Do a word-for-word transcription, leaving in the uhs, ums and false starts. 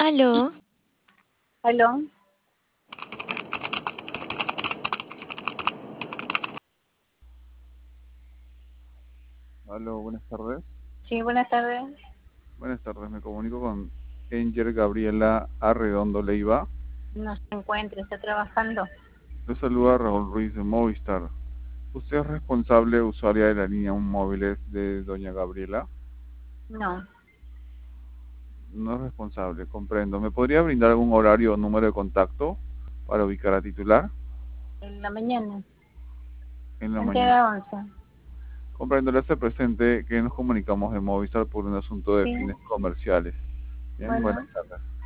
Aló, Aló, Aló, buenas tardes. sí, buenas tardes. Buenas tardes, me comunico con Enger Gabriela Arredondo Leiva. No se encuentra, está trabajando. Le saluda Raúl Ruiz de Movistar. ¿Usted es responsable usuaria de la línea móviles de doña Gabriela? No, No es responsable, comprendo. ¿Me podría brindar algún horario o número de contacto para ubicar a titular? en la mañana, En la antes de mañana. las once. Comprendo, le hace presente que nos comunicamos de Movistar por un asunto de Sí, fines comerciales. Bien, buenas bueno. tardes.